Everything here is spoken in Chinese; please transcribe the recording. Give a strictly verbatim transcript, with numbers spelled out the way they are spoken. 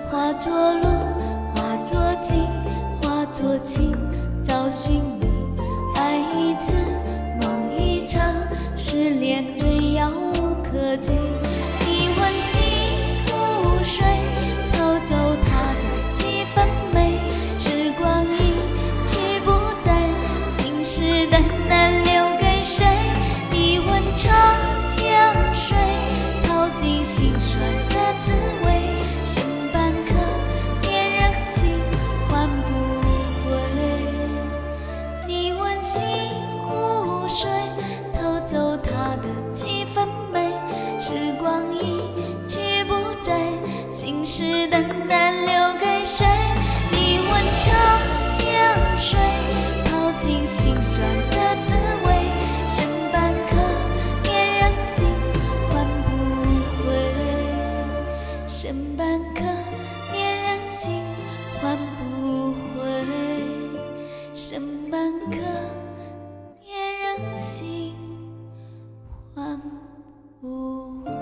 化作路，化作景，化作情，找寻你。爱一次，梦一场，失恋最遥无可及。你问心如水，偷走他的几分美。时光一去不再，心事淡淡留给谁？你问长江水，淘尽心酸的滋味。剩半颗恋人心，换不回。你问西湖水，偷走它的几分美。时光一去不再，心事淡淡留给谁？你问长江水，淘尽心酸的滋味。剩半颗恋人心，换不回。剩半颗恋人心，换不回。剩半颗恋人心，换不回。